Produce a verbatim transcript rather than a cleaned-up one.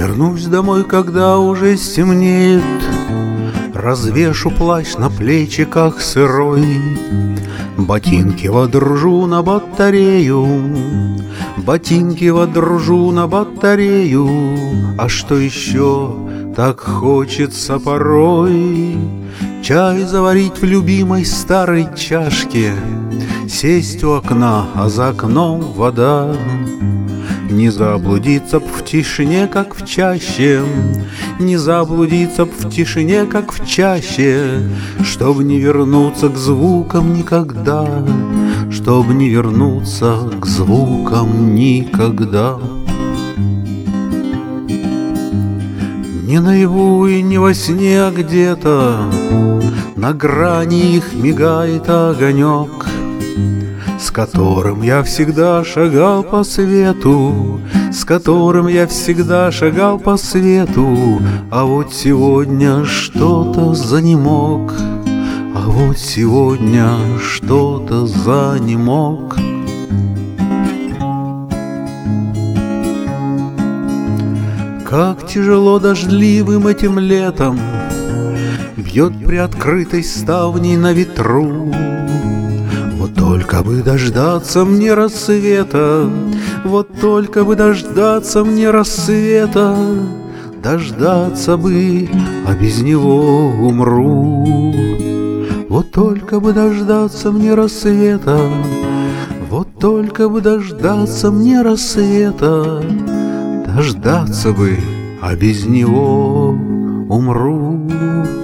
Вернусь домой, когда уже стемнеет, развешу плащ на плечиках сырой, ботинки водружу на батарею, ботинки водружу на батарею. А что еще так хочется порой? Чай заварить в любимой старой чашке, сесть у окна, а за окном вода. Не заблудиться б в тишине, как в чаще, не заблудиться б в тишине, как в чаще, чтоб не вернуться к звукам никогда, чтоб не вернуться к звукам никогда. Не наяву и не во сне, а где-то на грани их мигает огонек, с которым я всегда шагал по свету, с которым я всегда шагал по свету. А вот сегодня что-то занемог, а вот сегодня что-то занемог. Как тяжело дождливым этим летом бьет приоткрытой ставней на ветру. Вот только бы дождаться мне рассвета, вот только бы дождаться мне рассвета, дождаться бы, а без него умру. Вот только бы дождаться мне рассвета, вот только бы дождаться мне рассвета, дождаться бы, а без него умру.